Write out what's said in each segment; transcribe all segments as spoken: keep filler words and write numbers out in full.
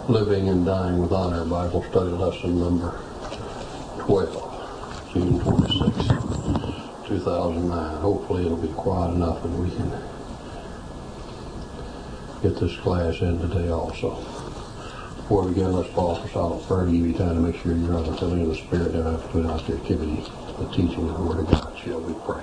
Living and Dying with Honor, Bible Study Lesson number twelve, June twenty-sixth, two thousand nine. Hopefully it'll be quiet enough and we can get this class in today also. Before we begin, let's pause for silent prayer to give you time to make sure you're under the filling of the Spirit and have to put out the activity, the teaching of the Word of God. Shall we pray?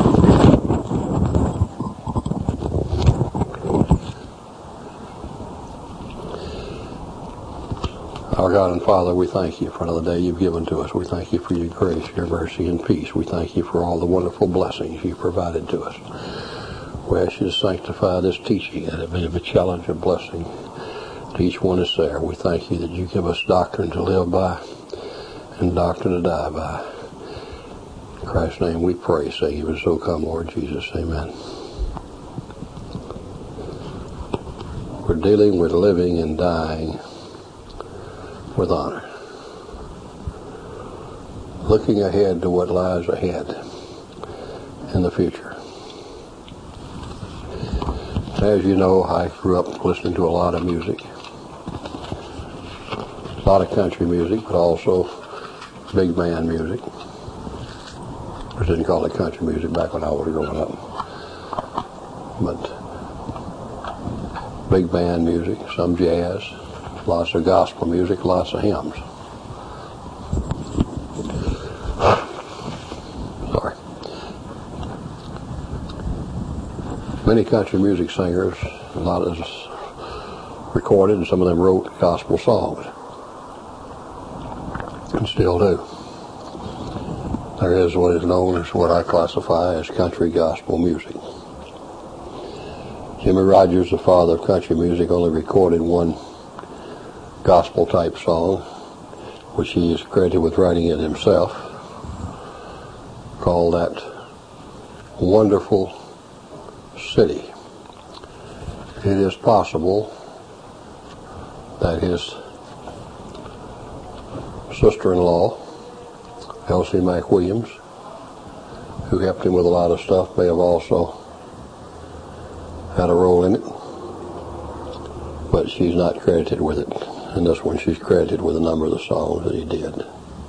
Our God and Father, we thank you for another day you've given to us. We thank you for your grace, your mercy, and peace. We thank you for all the wonderful blessings you've provided to us. We ask you to sanctify this teaching, that it may be a challenge and blessing to each one that's there. We thank you that you give us doctrine to live by and doctrine to die by. In Christ's name we pray, say even so come, Lord Jesus. Amen. We're dealing with living and dying with honor. Looking ahead to what lies ahead in the future. As you know, I grew up listening to a lot of music. A lot of country music, but also big band music. I didn't call it country music back when I was growing up. But big band music, some jazz, lots of gospel music, lots of hymns. Sorry. Many country music singers, a lot of us recorded, and some of them wrote gospel songs. And still do. There is what is known as what I classify as country gospel music. Jimmie Rodgers, the father of country music, only recorded one gospel type song, which he is credited with writing it himself, called that Wonderful City. It is possible that his sister-in-law, Elsie McWilliams, who helped him with a lot of stuff, may have also had a role in it, but she's not credited with it. And this one she's credited with a number of the songs that he did.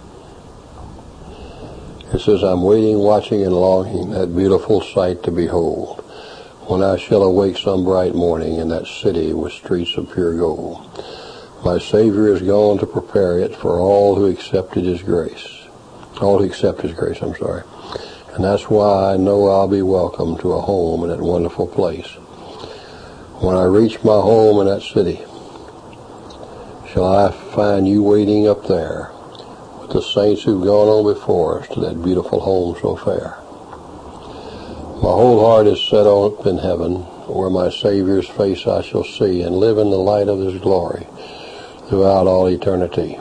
It says, I'm waiting, watching, and longing that beautiful sight to behold, when I shall awake some bright morning in that city with streets of pure gold. My Savior is gone to prepare it for all who accepted his grace. All who accept his grace, I'm sorry. And that's why I know I'll be welcome to a home in that wonderful place. When I reach my home in that city, shall I find you waiting up there with the saints who've gone on before us to that beautiful home so fair. My whole heart is set up in heaven, where my Savior's face I shall see, and live in the light of his glory throughout all eternity.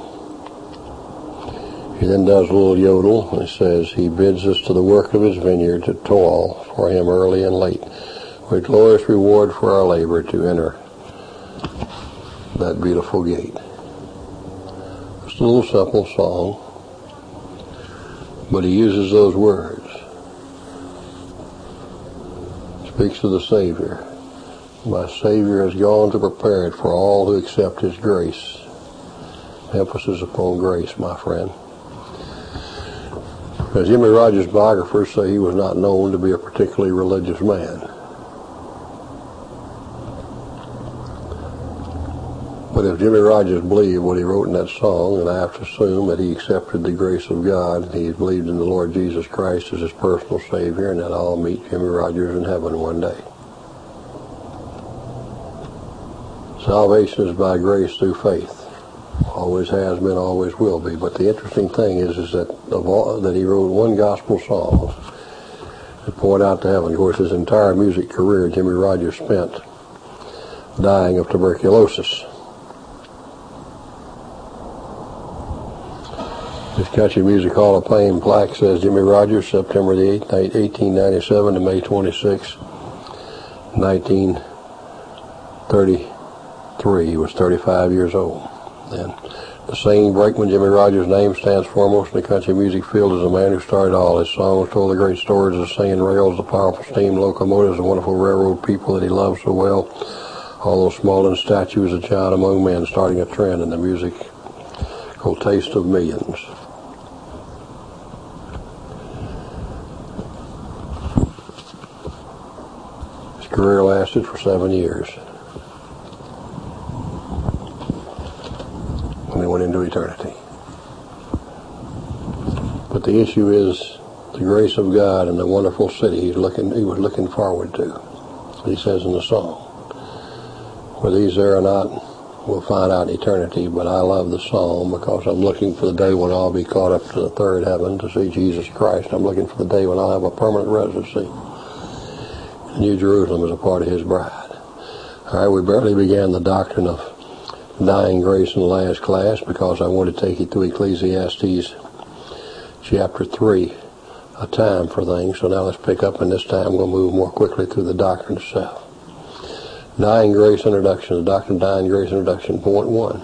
He then does a little yodel, and he says, he bids us to the work of his vineyard to toil for him early and late, with glorious reward for our labor to enter that beautiful gate. It's a little simple song, but he uses those words. Speaks of the Savior. My Savior has gone to prepare it for all who accept his grace. Emphasis upon grace, my friend. As Jimmie Rodgers' biographers say, he was not known to be a particularly religious man. But if Jimmie Rodgers believed what he wrote in that song, then I have to assume that he accepted the grace of God, and he believed in the Lord Jesus Christ as his personal Savior, and that I'll meet Jimmie Rodgers in heaven one day. Salvation is by grace through faith. Always has been, always will be. But the interesting thing is, is that of all, that he wrote one gospel song to point out to heaven. Of course, his entire music career, Jimmie Rodgers spent dying of tuberculosis. His Country Music Hall of Fame plaque says Jimmie Rodgers, September the eighth, eighteen ninety-seven to May twenty-sixth, nineteen thirty-three. He was thirty-five years old. And the saying, Brakeman Jimmie Rodgers' name stands foremost in the country music field as a man who started all. His songs told the great stories of singing rails, the powerful steam locomotives, the wonderful railroad people that he loved so well. Although small in stature, was a child among men, starting a trend in the music called Taste of Millions. His career lasted for seven years. When he went into eternity. But the issue is the grace of God and the wonderful city he's looking, he was looking forward to. He says in the song, "For these there are not, we'll find out in eternity, but I love the song because I'm looking for the day when I'll be caught up to the third heaven to see Jesus Christ. I'm looking for the day when I'll have a permanent residency in New Jerusalem as a part of his bride." All right, we barely began the doctrine of dying grace in the last class because I want to take you through Ecclesiastes chapter three, a time for things. So now let's pick up in this time. We'll move more quickly through the doctrine itself. Dying grace introduction, the doctrine of dying grace introduction, point one.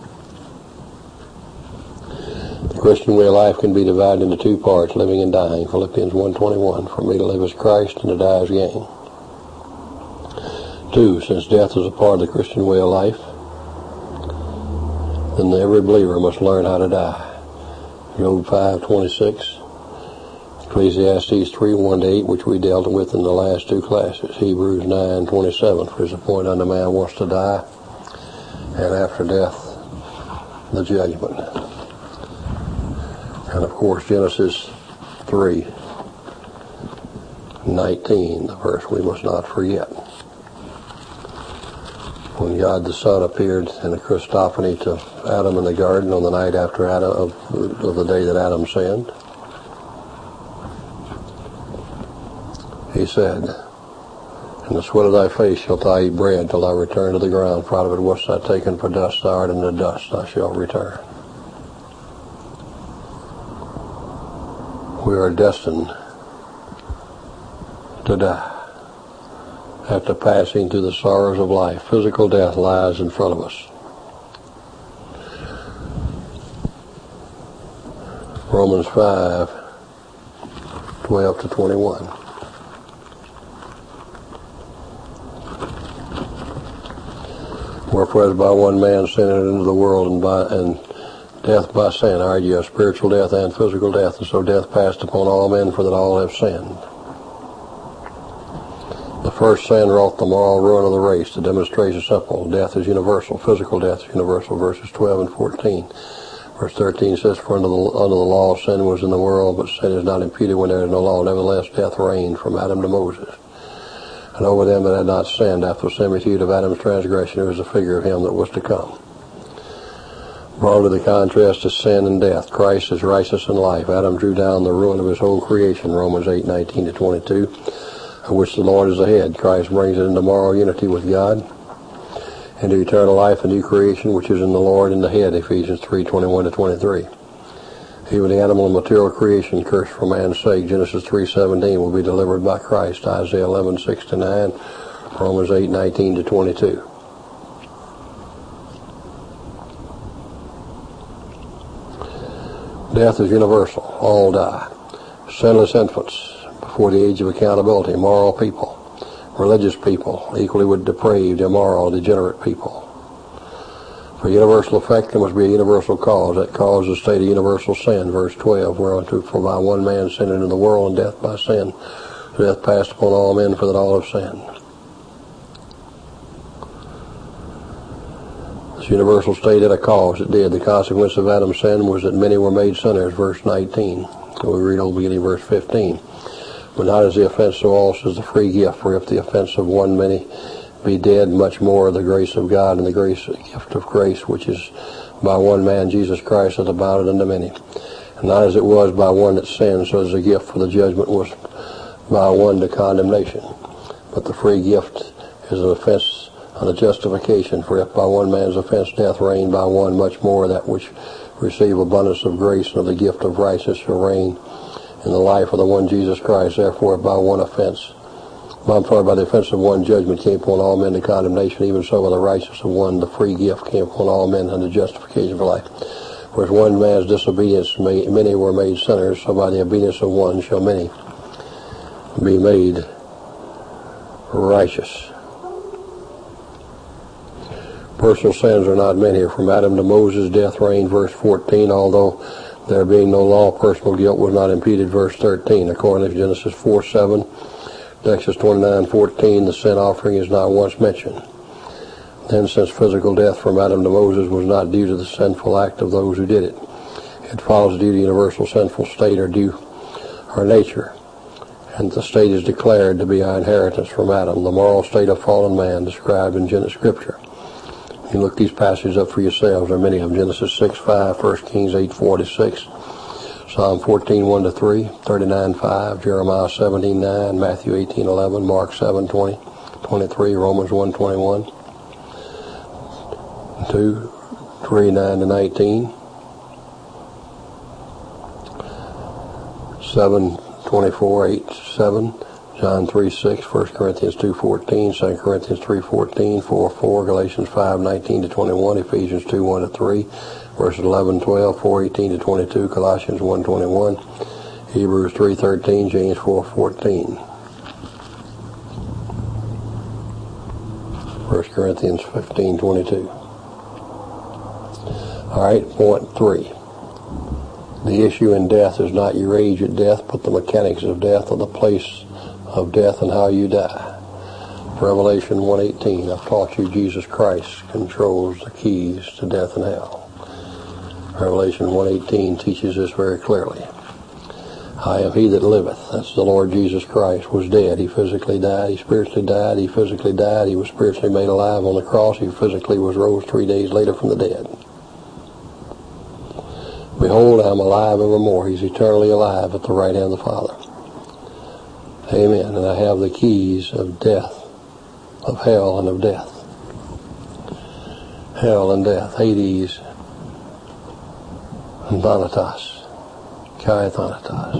The Christian way of life can be divided into two parts, living and dying. Philippians one twenty-one, for me to live is Christ and to die is gain. Two, since death is a part of the Christian way of life, then every believer must learn how to die. Job five twenty-six, Ecclesiastes three one to eight, which we dealt with in the last two classes. Hebrews nine twenty-seven, for his appointed unto man wants to die, and after death, the judgment. And of course, Genesis three nineteen, the verse we must not forget. When God the Son appeared in a Christophany to Adam in the garden on the night after Adam of, of the day that Adam sinned, he said, "In the sweat of thy face shalt thou eat bread till thou return to the ground, for out of it wast thou taken, for dust thou art, and to dust thou shalt return." We are destined to die. After passing through the sorrows of life, physical death lies in front of us. Romans five twelve to twenty-one. Wherefore, as by one man sin entered into the world, and by and death by sin, argue spiritual death and physical death, and so death passed upon all men, for that all have sinned. The first sin wrought the moral ruin of the race. The demonstration is simple. Death is universal. Physical death is universal. Verses twelve and fourteen. Verse thirteen says, "For under the, under the law sin was in the world, but sin is not imputed when there is no law. Nevertheless, death reigned from Adam to Moses. And over them that had not sinned, after the similitude of Adam's transgression, it was a figure of him that was to come." Brought to the contrast of sin and death, Christ is righteousness and life. Adam drew down the ruin of his whole creation, Romans eight nineteen to twenty-two. Of which the Lord is the head. Christ brings it into moral unity with God, into eternal life, a new creation which is in the Lord in the head, Ephesians three twenty-one to twenty-three. Even the animal and material creation cursed for man's sake, Genesis three seventeen, will be delivered by Christ, Isaiah eleven six to nine, Romans eight nineteen to twenty-two. Death is universal. All die. Sinless infants, before the age of accountability, moral people, religious people, equally with depraved, immoral, degenerate people. For universal effect, there must be a universal cause. That cause is the state of universal sin, verse twelve, whereunto for by one man sin into the world, and death by sin. Death passed upon all men, for that all have sinned. This universal state had a cause. It did. The consequence of Adam's sin was that many were made sinners, verse nineteen. So we read over beginning verse fifteen. But not as the offense of all, says the free gift. For if the offense of one many be dead, much more the grace of God and the grace, gift of grace, which is by one man, Jesus Christ, hath abounded unto many. And not as it was by one that sinned, so as the gift for the judgment was by one to condemnation. But the free gift is an offense and a justification. For if by one man's offense death reigned, by one much more that which receive abundance of grace and of the gift of righteousness shall reign in the life of the one Jesus Christ. Therefore, by one offense, I'm sorry, by the offense of one judgment came upon all men to condemnation, even so by the righteousness of one the free gift came upon all men unto justification for life. For as one man's disobedience many were made sinners, so by the obedience of one shall many be made righteous. Personal sins are not many. From Adam to Moses, death reigned, verse fourteen, although there being no law, personal guilt was not imputed, verse thirteen. According to Genesis four seven, Exodus twenty-nine fourteen, the sin offering is not once mentioned. Then, since physical death from Adam to Moses was not due to the sinful act of those who did it, it follows due to universal sinful state or due our nature, and the state is declared to be our inheritance from Adam, the moral state of fallen man described in Genesis Scripture. You can look these passages up for yourselves. There are many of them. Genesis six five, First Kings eight forty-six, Psalm fourteen one to three, thirty-nine five, Jeremiah seventeen nine, Matthew eighteen eleven, Mark seven twenty, twenty-three, Romans one twenty-one, two, three, nine to nineteen, seven twenty-four, eight seven, John three six, First Corinthians two fourteen, Second Corinthians three fourteen, four four, Galatians five nineteen to twenty-one, Ephesians two one to three, verses eleven twelve, four eighteen to twenty-two, Colossians one twenty-one, Hebrews three thirteen, James four fourteen, First Corinthians fifteen twenty-two. All right, point three. The issue in death is not your age at death, but the mechanics of death, or the place of death and how you die. Revelation one eighteen, I've taught you Jesus Christ controls the keys to death and hell. Revelation one eighteen teaches this very clearly. I am he that liveth. That's the Lord Jesus Christ. Was dead. He physically died. He spiritually died. He physically died. He was spiritually made alive on the cross. He physically was rose three days later from the dead. Behold, I am alive evermore. He's eternally alive at the right hand of the Father. Amen. And I have the keys of death, of hell and of death. Hell and death. Hades and Thanatos. Kai Thanatos.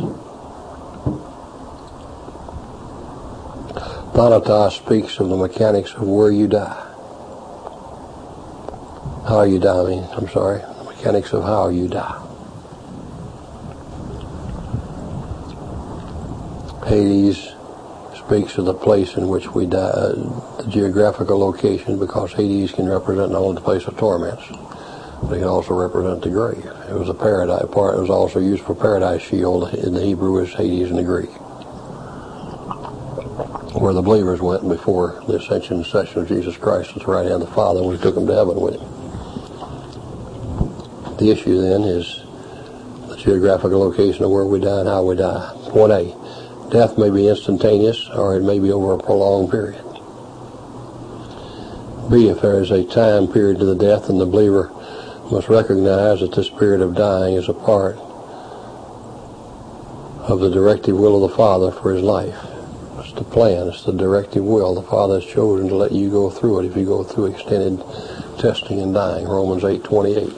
Thanatos speaks of the mechanics of where you die. How you die, I mean, I'm sorry. The mechanics of how you die. Hades speaks of the place in which we die, the geographical location, because Hades can represent not only the place of torments, but it can also represent the grave. It was a paradise part. It was also used for paradise shield in the Hebrew as Hades in the Greek, where the believers went before the ascension and session of Jesus Christ at the right hand of the Father, and we took them to heaven with him. The issue then is the geographical location of where we die and how we die. Point A. Death may be instantaneous, or it may be over a prolonged period. B, if there is a time period to the death, then the believer must recognize that this period of dying is a part of the directive will of the Father for his life. It's the plan. It's the directive will. The Father has chosen to let you go through it if you go through extended testing and dying. Romans eight twenty-eight.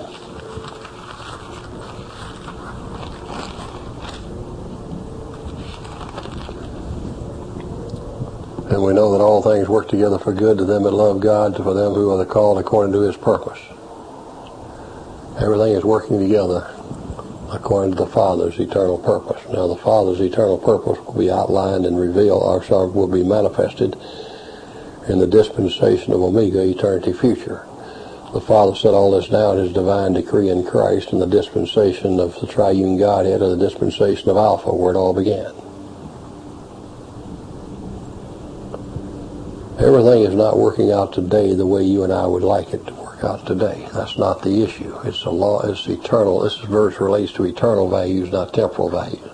And we know that all things work together for good to them that love God, to for them who are the called according to his purpose. Everything is working together according to the Father's eternal purpose. Now, the Father's eternal purpose will be outlined and revealed, or sorry, will be manifested in the dispensation of Omega, eternity future. The Father set all this down, his divine decree in Christ, in the dispensation of the triune Godhead, or the dispensation of Alpha, where it all began. Everything is not working out today the way you and I would like it to work out today. That's not the issue. It's a law. It's eternal. This verse relates to eternal values, not temporal values.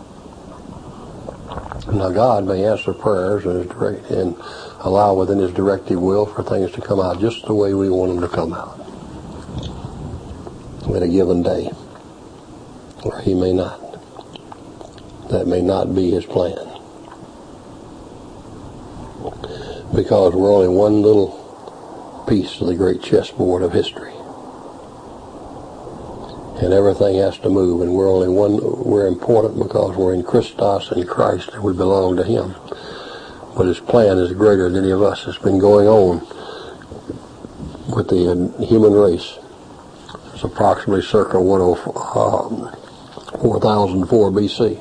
Now, God may answer prayers and, direct, and allow within his directive will for things to come out just the way we want them to come out at a given day, or he may not. That may not be his plan, because we're only one little piece of the great chessboard of history, and everything has to move, and we're only one. We're important because we're in Christos, in Christ, and we belong to him. But his plan is greater than any of us. It's been going on with the human race. It's approximately circa four thousand four B C.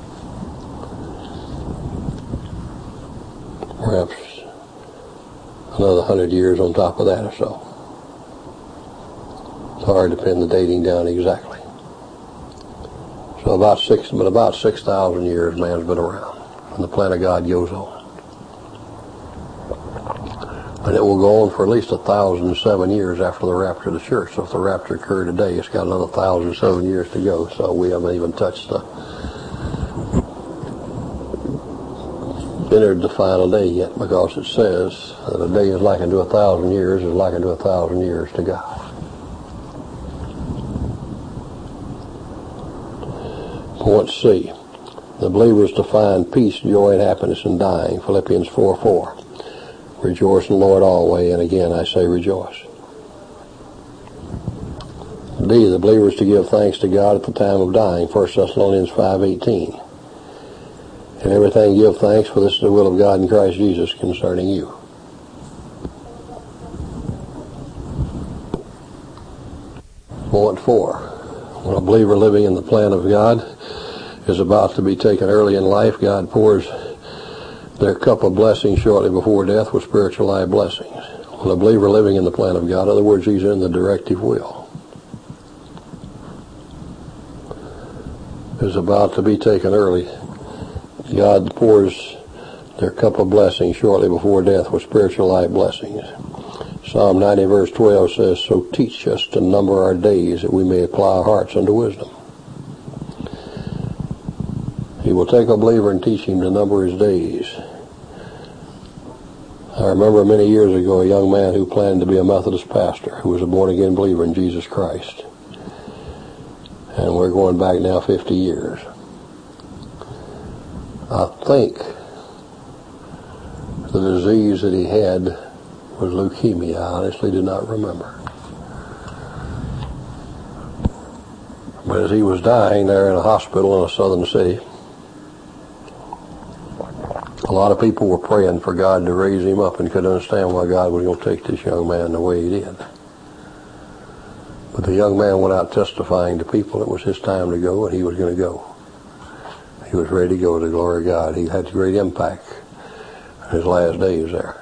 Perhaps a another hundred years on top of that or so. It's hard to pin the dating down exactly. So about six, but about six thousand years man's been around, and the plan of God goes on. And it will go on for at least a thousand seven years after the rapture of the church. So if the rapture occurred today, it's got another thousand seven years to go. So we haven't even touched the entered the final day yet, because it says that a day is like unto a thousand years, is like unto a thousand years to God. Point C. The believer is to find peace, joy, and happiness in dying. Philippians four four. Rejoice in the Lord always, and again I say rejoice. D. The believer is to give thanks to God at the time of dying. First Thessalonians five eighteen. In everything give thanks, for this is the will of God in Christ Jesus concerning you. Point four. When a believer living in the plan of God is about to be taken early in life, God pours their cup of blessing shortly before death with spiritual life blessings. When a believer living in the plan of God, in other words, he's in the directive will, is about to be taken early, God pours their cup of blessing shortly before death with spiritual life blessings. Psalm ninety verse twelve says, so teach us to number our days that we may apply our hearts unto wisdom. He will take a believer and teach him to number his days. I remember many years ago a young man who planned to be a Methodist pastor, who was a born-again believer in Jesus Christ. And we're going back now fifty years. I think the disease that he had was leukemia. I honestly do not remember. But as he was dying there in a hospital in a southern city, a lot of people were praying for God to raise him up, and couldn't understand why God was going to take this young man the way he did. But the young man went out testifying to people it was his time to go, and he was going to go. He was ready to go to the glory of God. He had great impact in his last days there.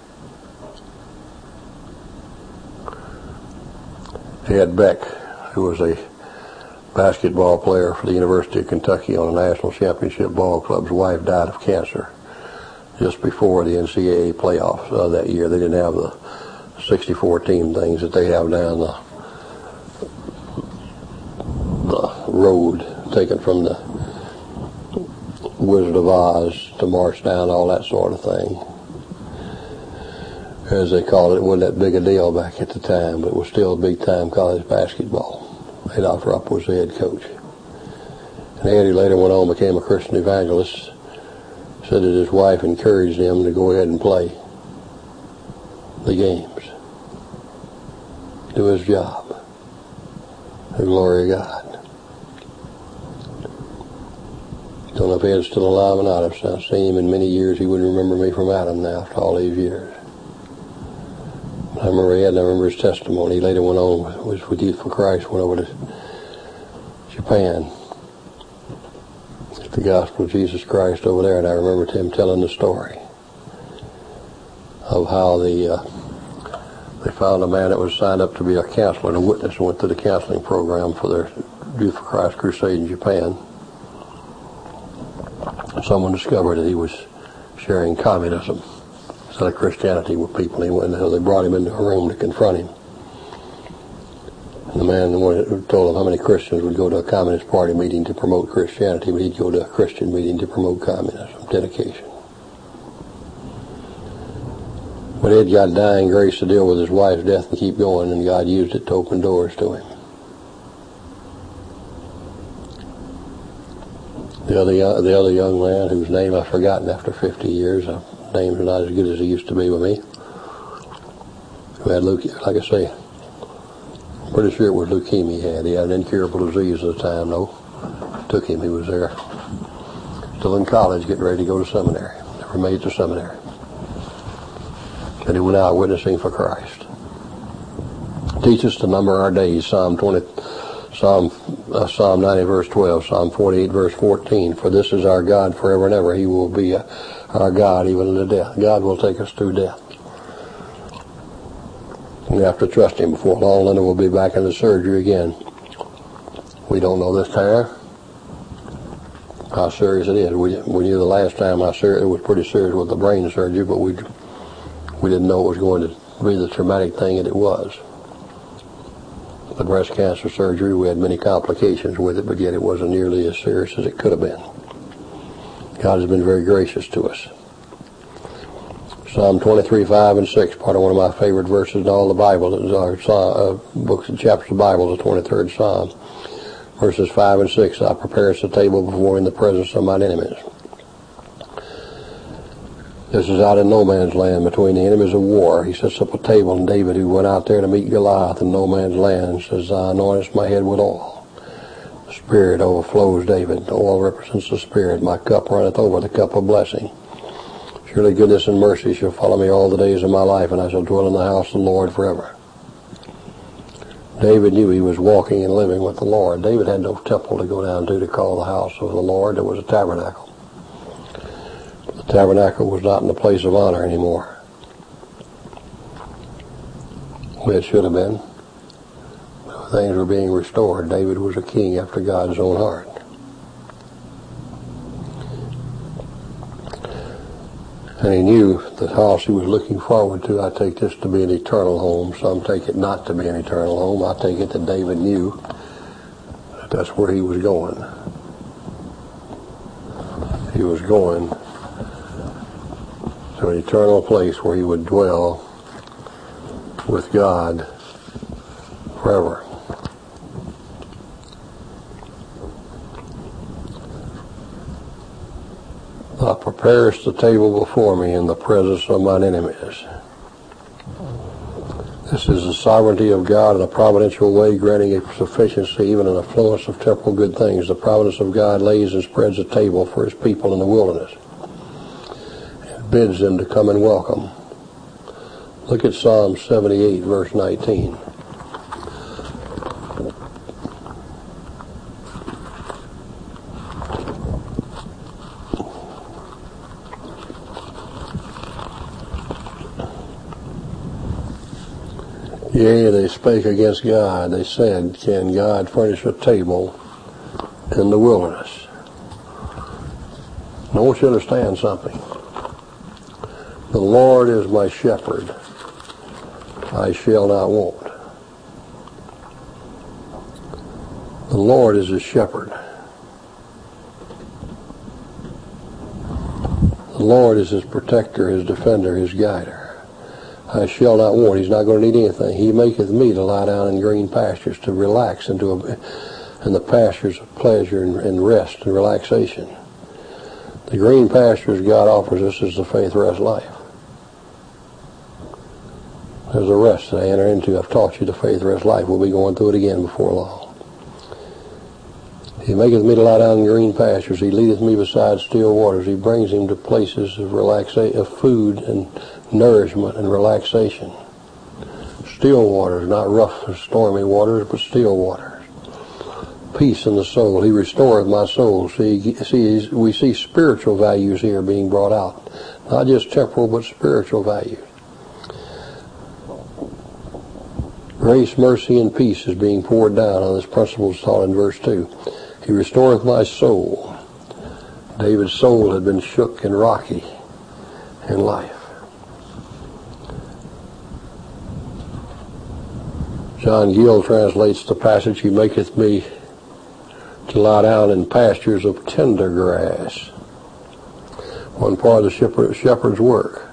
Ed Beck, who was a basketball player for the University of Kentucky on a national championship ball club's wife, died of cancer just before the N C double A playoffs uh, that year. They didn't have the sixty-four team things that they have down the, the road taken from the Wizard of Oz to march down, all that sort of thing. As they called it, it wasn't that big a deal back at the time, but it was still big-time college basketball. Adolph Rupp was the head coach. And Eddie later went on and became a Christian evangelist. Said that his wife encouraged him to go ahead and play the games. Do his job. The glory of God. Don't know if Ed's still alive or not. I've not seen him in many years. He wouldn't remember me from Adam now after all these years. I remember Ed, and I remember his testimony. He later went on, was with Youth for Christ, went over to Japan, the gospel of Jesus Christ over there, and I remember him telling the story of how the uh, they found a man that was signed up to be a counselor and a witness, and went through the counseling program for their Youth for Christ crusade in Japan. And someone discovered that he was sharing communism instead of Christianity with people. He went, they brought him into a room to confront him. And the man told him how many Christians would go to a Communist Party meeting to promote Christianity, but he'd go to a Christian meeting to promote communism. Dedication. But Ed got dying grace to deal with his wife's death and keep going, and God used it to open doors to him. The other, the other young man, whose name I've forgotten after fifty years, his name's not as good as he used to be with me, who had leukemia, like I say, pretty sure it was leukemia he had. He had an incurable disease at the time, though. Took him. He was there, still in college, getting ready to go to seminary. Never made it to seminary. And he went out witnessing for Christ. Teach us to number our days. Psalm twenty, Psalm uh, Psalm ninety, verse twelve. Psalm forty-eight, verse fourteen. For this is our God forever and ever. He will be uh, our God even unto death. God will take us through death. We have to trust him. Before long, Linda will be back in the surgery again. We don't know this time how serious it is. We, we knew the last time how serious it was, pretty serious with the brain surgery, but we we didn't know it was going to be the traumatic thing that it was. The breast cancer surgery, we had many complications with it, but yet it wasn't nearly as serious as it could have been. God has been very gracious to us. Psalm twenty-three, five, and six, part of one of my favorite verses in all the Bible, our uh, books and chapters of the Bible, the twenty-third Psalm. Verses five and six, Thou preparest a table before me in the presence of mine enemies. This is out in no man's land between the enemies of war. He sets up a table, and David, who went out there to meet Goliath in no man's land, says, Thou anointest my head with oil. The Spirit overflows David. The oil represents the Spirit. My cup runneth over, the cup of blessing. Surely goodness and mercy shall follow me all the days of my life, and I shall dwell in the house of the Lord forever. David knew he was walking and living with the Lord. David had no temple to go down to to call the house of the Lord. There was a tabernacle. The tabernacle was not in the place of honor anymore, where it should have been. Things were being restored. David was a king after God's own heart. And he knew the house he was looking forward to. I take this to be an eternal home. Some take it not to be an eternal home. I take it that David knew that that's where he was going. He was going to an eternal place where he would dwell with God forever. Thou preparest the table before me in the presence of mine enemies. This is the sovereignty of God in a providential way, granting a sufficiency, even an affluence of temporal good things. The providence of God lays and spreads a table for his people in the wilderness and bids them to come and welcome. Look at Psalm seventy-eight, verse nineteen. Yea, they spake against God. They said, Can God furnish a table in the wilderness? I want you to understand something. The Lord is my shepherd. I shall not want. The Lord is his shepherd. The Lord is his protector, his defender, his guider. I shall not want. He's not going to need anything. He maketh me to lie down in green pastures, to relax into a, in the pastures of pleasure and, and rest and relaxation. The green pastures God offers us is the faith rest life. There's a rest that I enter into. I've taught you the faith rest life. We'll be going through it again before long. He maketh me to lie down in green pastures. He leadeth me beside still waters. He brings him to places of relaxation, of food and nourishment and relaxation. Still waters, not rough, stormy waters, but still waters. Peace in the soul. He restoreth my soul. See, see, we see spiritual values here being brought out. Not just temporal, but spiritual values. Grace, mercy, and peace is being poured down on this principle taught in verse two. He restoreth my soul. David's soul had been shook and rocky in life. John Gill translates the passage, He maketh me to lie down in pastures of tender grass. One part of the shepherd, shepherd's work.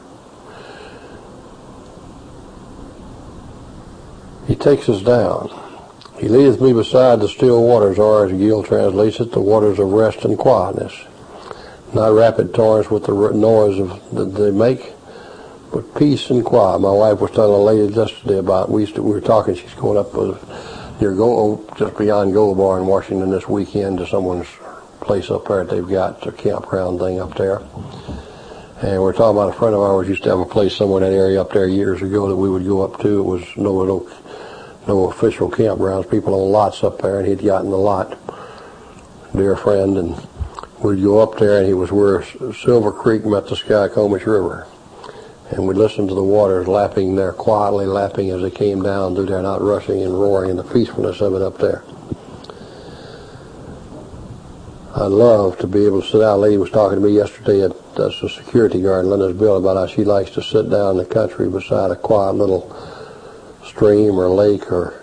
He takes us down. He leadeth me beside the still waters, or as Gill translates it, the waters of rest and quietness. Not rapid torrents with the noise of, that they make, but peace and quiet. My wife was telling a lady yesterday about, we, used to, we were talking, she's going up with, near Go, just beyond Gold Bar in Washington this weekend to someone's place up there that they've got, a campground thing up there. And we're talking about a friend of ours used to have a place somewhere in that area up there years ago that we would go up to. It was no, no, no official campgrounds, people on lots up there, and he'd gotten the lot, dear friend, and we'd go up there, and he was where Silver Creek met the Skycomish River. And we listened to the waters lapping there, quietly lapping as they came down through there, not rushing and roaring, and the peacefulness of it up there. I'd love to be able to sit down. A lady was talking to me yesterday at that's a security guard in Linda's building about how she likes to sit down in the country beside a quiet little stream or lake or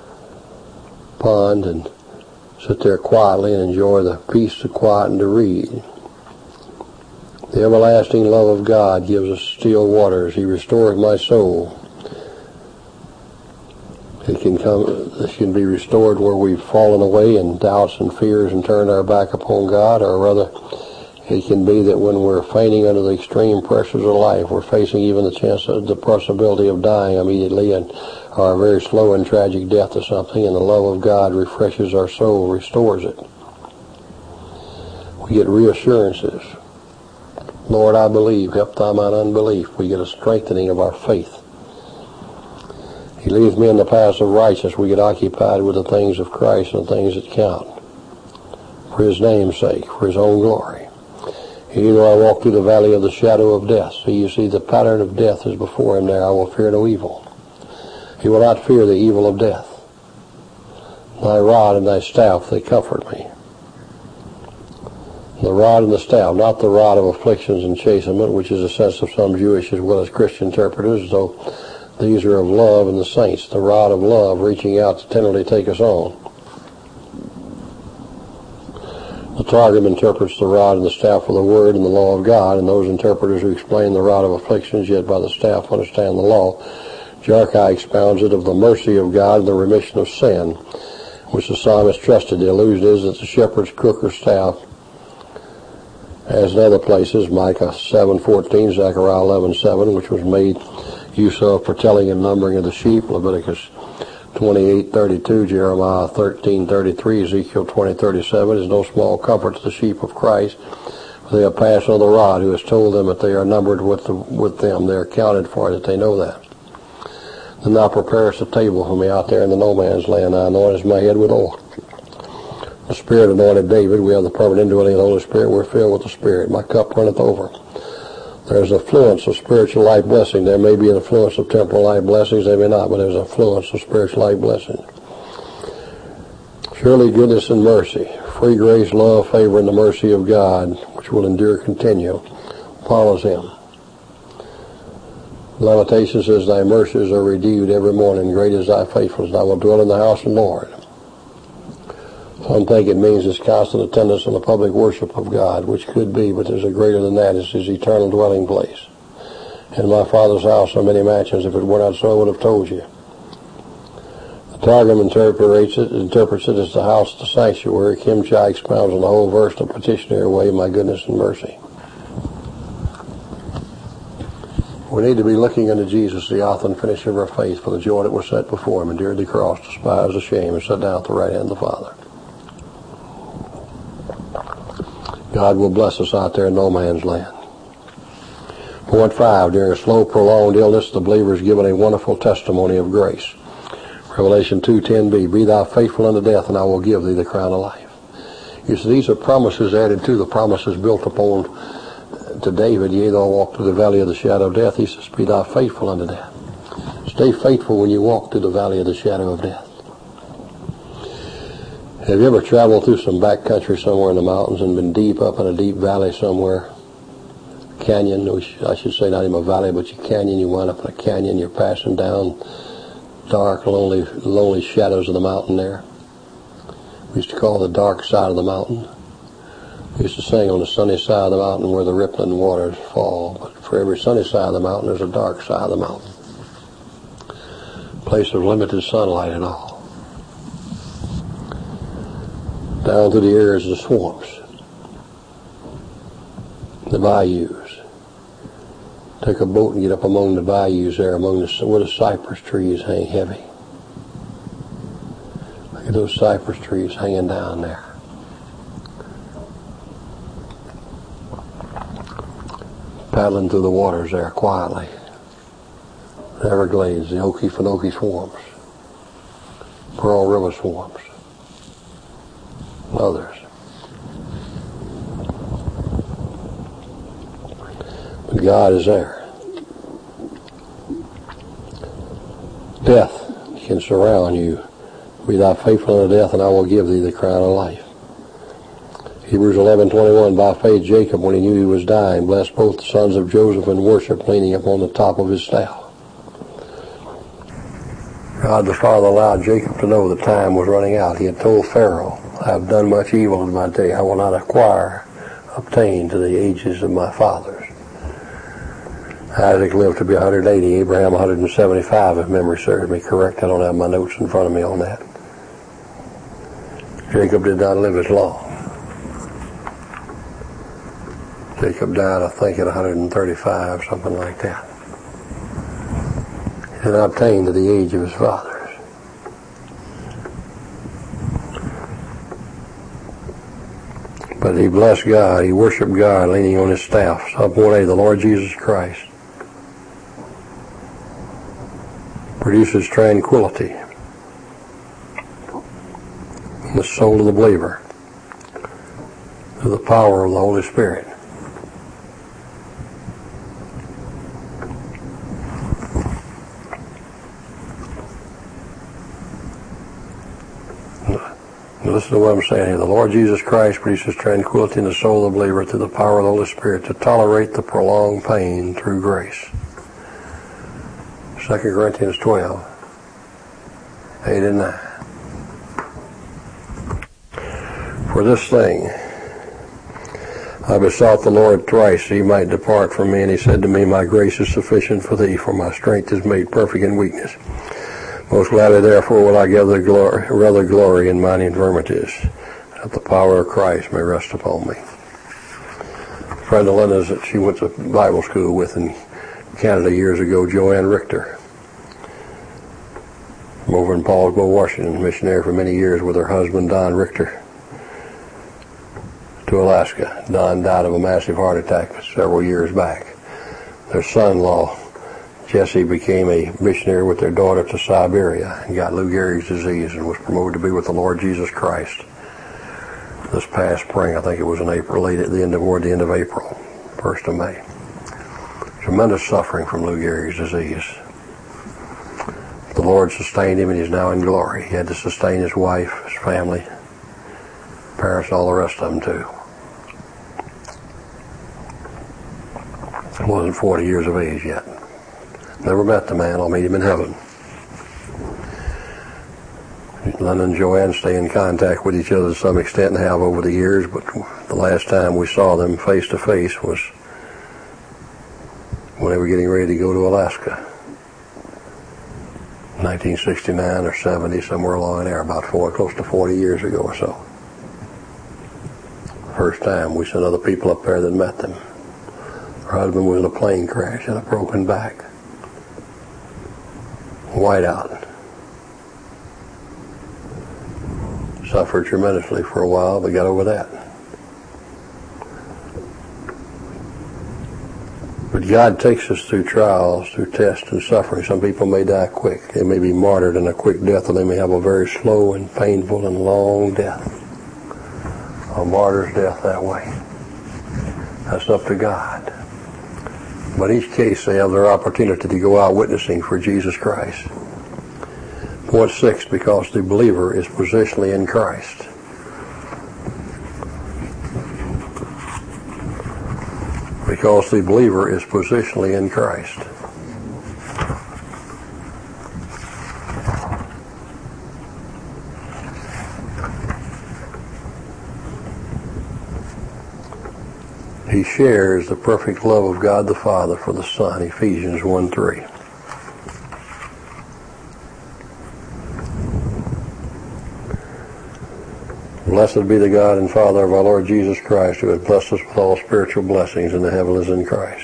pond and sit there quietly and enjoy the peace, the quiet, and to read. The everlasting love of God gives us still waters. He restores my soul. It can come. It can be restored where we've fallen away in doubts and fears and turned our back upon God, or rather, it can be that when we're fainting under the extreme pressures of life, we're facing even the chance of the possibility of dying immediately, and or a very slow and tragic death or something, and the love of God refreshes our soul, restores it. We get reassurances. Lord, I believe, help thou mine unbelief. We get a strengthening of our faith. He leads me in the paths of righteousness. We get occupied with the things of Christ and the things that count. For His name's sake, for His own glory. Even though I walk through the valley of the shadow of death. So you see the pattern of death is before Him there. I will fear no evil. He will not fear the evil of death. Thy rod and thy staff, they comfort me. The rod and the staff, not the rod of afflictions and chastenment, which is a sense of some Jewish as well as Christian interpreters, though these are of love and the saints. The rod of love reaching out to tenderly take us on. The Targum interprets the rod and the staff of the Word and the law of God, and those interpreters who explain the rod of afflictions, yet by the staff understand the law. Jarchi expounds it of the mercy of God and the remission of sin, which the psalmist trusted. The allusion is that the shepherd's crook or staff, as in other places, Micah seven fourteen, Zechariah eleven seven, which was made use of for telling and numbering of the sheep, Leviticus twenty-eight thirty-two, Jeremiah thirteen thirty-three, Ezekiel twenty thirty-seven, is no small comfort to the sheep of Christ. For they are passed on the rod, who has told them that they are numbered with the, with them. They are counted for, that they know that. Then thou preparest a table for me out there in the no man's land. Thou anointest my head with oil. The Spirit anointed David. We have the permanent indwelling of the Holy Spirit. We're filled with the Spirit. My cup runneth over. There's affluence of spiritual life blessing. There may be an affluence of temporal life blessings. There may not, but there's affluence of spiritual life blessing. Surely goodness and mercy, free grace, love, favor, and the mercy of God, which will endure continue, follows him. Lamentations says, thy mercies are renewed every morning. Great is thy faithfulness. I will dwell in the house of the Lord. Some think it means his constant attendance on the public worship of God, which could be, but there's a greater than that. It's his eternal dwelling place. In my Father's house are many mansions. If it were not so, I would have told you. The Targum interprets it, interprets it as the house of the sanctuary. Kim Chai expounds on the whole verse in a petitionary way, my goodness and mercy. We need to be looking unto Jesus, the author and finisher of our faith, for the joy that was set before him, endured the cross, despised the shame, and sat down at the right hand of the Father. God will bless us out there in no man's land. Point five, during a slow, prolonged illness, the believer is given a wonderful testimony of grace. Revelation two ten b, be thou faithful unto death, and I will give thee the crown of life. You see, these are promises added to the promises built upon to David. Yea, though I walk through the valley of the shadow of death, he says, be thou faithful unto death. Stay faithful when you walk through the valley of the shadow of death. Have you ever traveled through some back country somewhere in the mountains and been deep up in a deep valley somewhere? Canyon, I should say, not even a valley, but you canyon, you wind up in a canyon, you're passing down dark, lonely, lonely shadows of the mountain there. We used to call it the dark side of the mountain. We used to sing on the sunny side of the mountain where the rippling waters fall, but for every sunny side of the mountain, there's a dark side of the mountain. Place of limited sunlight and all. Down through the areas of the swamps, the bayous. Take a boat and get up among the bayous there, among the, where the cypress trees hang heavy. Look at those cypress trees hanging down there. Paddling through the waters there quietly. The Everglades, the Okefenokee swamps, Pearl River swamps, and others. But God is there. death can surround you. Be thou faithful unto death, and I will give thee the crown of life. Hebrews eleven twenty-one, by faith Jacob, when he knew he was dying, blessed both the sons of Joseph and worshiped, leaning upon the top of his staff. God the Father allowed Jacob to know the time was running out. He had told Pharaoh, I have done much evil in my day. I will not acquire, obtain to the ages of my fathers. Isaac lived to be one hundred eighty, Abraham one hundred seventy-five, if memory serves me correct. I don't have my notes in front of me on that. Jacob did not live as long. Jacob died, I think, at one hundred thirty-five, something like that. He did not obtain to the age of his fathers. But he blessed God, he worshiped God, leaning on his staff. Psalm one A, the Lord Jesus Christ produces tranquility in the soul of the believer through the power of the Holy Spirit. Listen to what I'm saying here. The Lord Jesus Christ produces tranquility in the soul of the believer through the power of the Holy Spirit to tolerate the prolonged pain through grace. Second Corinthians twelve, eight and nine. For this thing I besought the Lord thrice that he might depart from me, and he said to me, my grace is sufficient for thee, for my strength is made perfect in weakness. Most gladly, therefore, will I gather glory, rather glory in mine infirmities, that the power of Christ may rest upon me. A friend of Linda's that she went to Bible school with in Canada years ago, Joanne Richter, from over in Paulsboro, Washington, missionary for many years with her husband, Don Richter, to Alaska. Don died of a massive heart attack several years back. Their son-in-law, Jesse, became a missionary with their daughter to Siberia and got Lou Gehrig's disease and was promoted to be with the Lord Jesus Christ this past spring. I think it was in April, late at the end of, toward the end of April, first of May. Tremendous suffering from Lou Gehrig's disease. The Lord sustained him, and he's now in glory. He had to sustain his wife, his family, parents, all the rest of them too. He wasn't forty years of age yet. Never met the man. I'll meet him in heaven. Linda and Joanne stay in contact with each other to some extent and have over the years, but the last time we saw them face to face was when they were getting ready to go to Alaska. nineteen sixty-nine or seventy, somewhere along there, about four, close to forty years ago or so. First time we sent other people up there that met them. Her husband was in a plane crash, had a broken back. Whiteout. Suffered tremendously for a while, but got over that. But God takes us through trials, through tests and suffering. Some people may die quick. They may be martyred in a quick death, or they may have a very slow and painful and long death. A martyr's death that way. That's up to God. But in each case, they have their opportunity to go out witnessing for Jesus Christ. Point six, because the believer is positionally in Christ. Because the believer is positionally in Christ. He shares the perfect love of God the Father for the Son, Ephesians one three. Blessed be the God and Father of our Lord Jesus Christ, who has blessed us with all spiritual blessings in the heavens in Christ.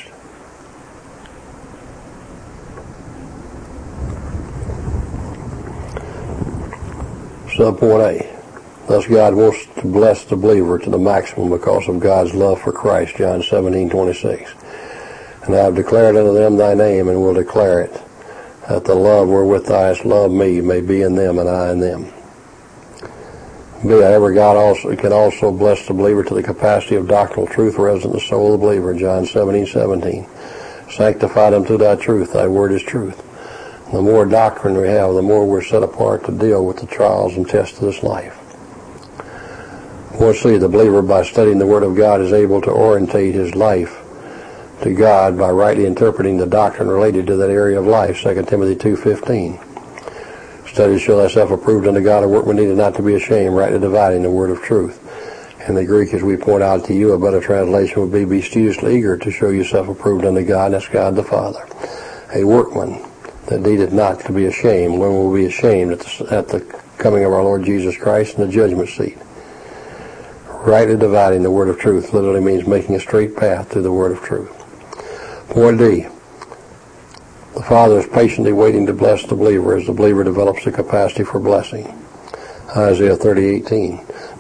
Subpoint A. Thus God wants to bless the believer to the maximum because of God's love for Christ, John seventeen twenty-six. And I have declared unto them thy name, and will declare it, that the love wherewith thou hast loved me may be in them, and I in them. B. However, God also can also bless the believer to the capacity of doctrinal truth resident in the soul of the believer, John seventeen seventeen. Sanctify them through thy truth, thy word is truth. The more doctrine we have, the more we're set apart to deal with the trials and tests of this life. Fourthly, the believer, by studying the Word of God, is able to orientate his life to God by rightly interpreting the doctrine related to that area of life, Second Timothy two fifteen. Study to show thyself approved unto God, a workman needed not to be ashamed, rightly dividing the word of truth. In the Greek, as we point out to you, a better translation would be, be studiously eager to show yourself approved unto God, and that's God the Father. A workman that needed not to be ashamed, when will be ashamed at the, at the coming of our Lord Jesus Christ in the judgment seat. Rightly dividing the word of truth literally means making a straight path through the word of truth. Point D. The Father is patiently waiting to bless the believer as the believer develops the capacity for blessing. Isaiah thirty eighteen.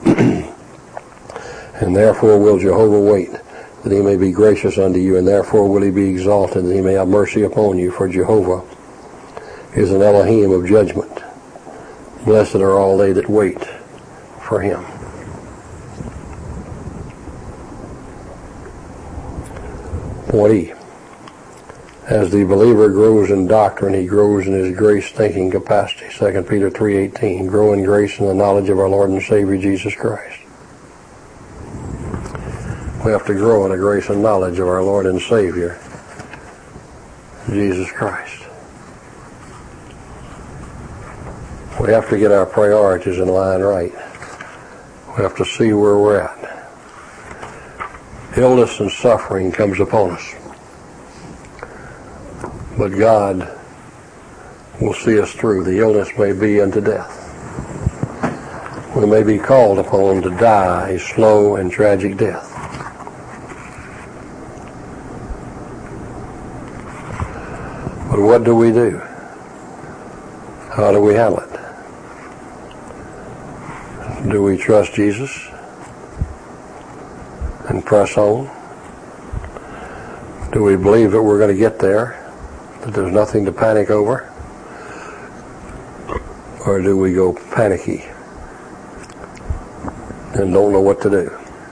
And therefore will Jehovah wait, that he may be gracious unto you, and therefore will he be exalted, that he may have mercy upon you, for Jehovah is an Elohim of judgment. Blessed are all they that wait for him. Point E. As the believer grows in doctrine, he grows in his grace-thinking capacity. Second Peter three eighteen. Grow in grace and the knowledge of our Lord and Savior Jesus Christ. We have to grow in the grace and knowledge of our Lord and Savior Jesus Christ. We have to get our priorities in line right. We have to see where we're at. Illness and suffering comes upon us. But God will see us through. The illness may be unto death. We may be called upon to die a slow and tragic death. But what do we do? How do we handle it? Do we trust Jesus and press on? Do we believe that we're going to get there? That there's nothing to panic over? Or do we go panicky and don't know what to do?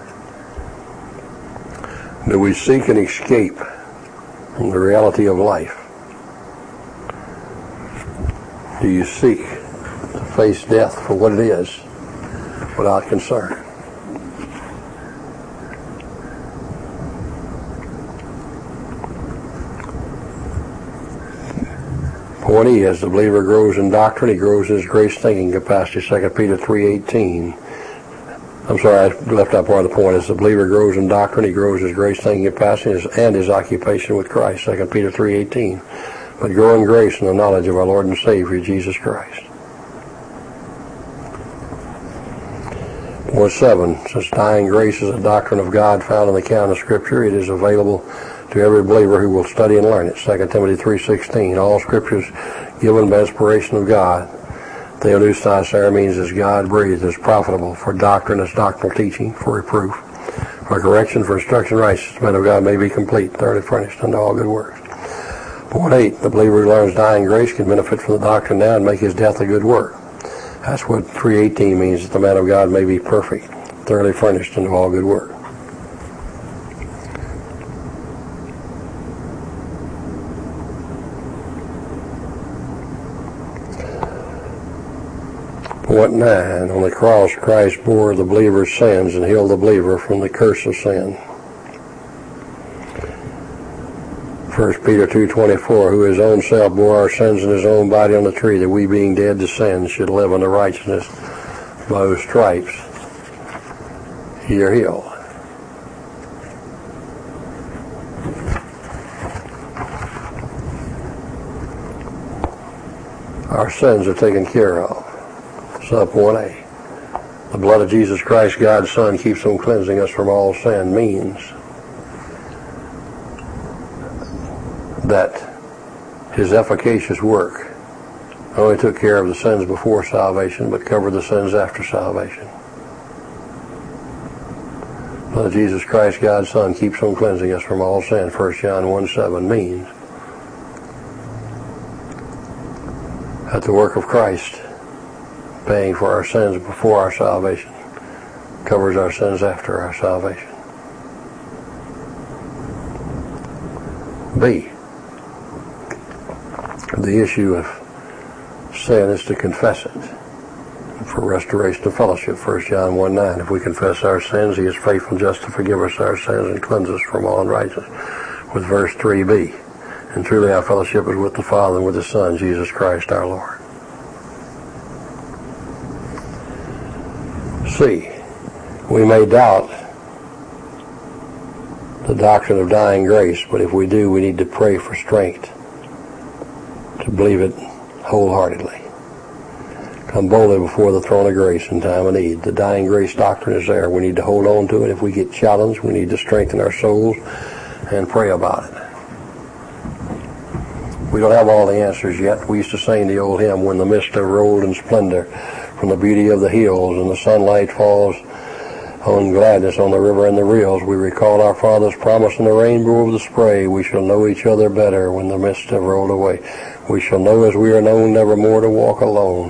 Do we seek an escape from the reality of life? Do you seek to face death for what it is without concern? Point E, as the believer grows in doctrine, he grows in his grace-thinking capacity, Second Peter three eighteen. I'm sorry, I left out part of the point. As the believer grows in doctrine, he grows his grace-thinking capacity and his occupation with Christ, Second Peter three eighteen. But grow in grace and the knowledge of our Lord and Savior, Jesus Christ. Point seven, since dying grace is a doctrine of God found in the canon of Scripture, it is available to every believer who will study and learn it. Second Timothy three sixteen. All Scriptures given by inspiration of God. Theopneustos there means as God breathed, is profitable for doctrine, as doctrinal teaching, for reproof, for correction, for instruction, righteousness, men of God may be complete, thoroughly furnished unto all good works. Point eight, the believer who learns dying grace can benefit from the doctrine now and make his death a good work. That's what three eighteen means, that the man of God may be perfect, thoroughly furnished unto all good work. Point nine, on the cross Christ bore the believer's sins and healed the believer from the curse of sin. First Peter two twenty-four, who his own self bore our sins in his own body on the tree, that we being dead to sin should live unto righteousness. By whose stripes ye are healed. Our sins are taken care of. Sub one A. The blood of Jesus Christ, God's Son, keeps on cleansing us from all sin, means that his efficacious work not only took care of the sins before salvation, but covered the sins after salvation. The blood of Jesus Christ, God's Son, keeps on cleansing us from all sin. First John one seven means that the work of Christ, paying for our sins before our salvation, covers our sins after our salvation. B. The issue of sin is to confess it for restoration of fellowship. First John one nine. If we confess our sins, he is faithful and just to forgive us our sins and cleanse us from all unrighteousness. With verse three b. And truly our fellowship is with the Father and with his Son, Jesus Christ our Lord. C. We may doubt the doctrine of dying grace, but if we do, we need to pray for strength to believe it wholeheartedly. Come boldly before the throne of grace in time of need. The dying grace doctrine is there. We need to hold on to it. If we get challenged, we need to strengthen our souls and pray about it. We don't have all the answers yet. We used to sing the old hymn, when the mist have rolled in splendor from the beauty of the hills and the sunlight falls on gladness on the river and the rills. We recall our Father's promise in the rainbow of the spray. We shall know each other better when the mist have rolled away. We shall know as we are known, never more to walk alone.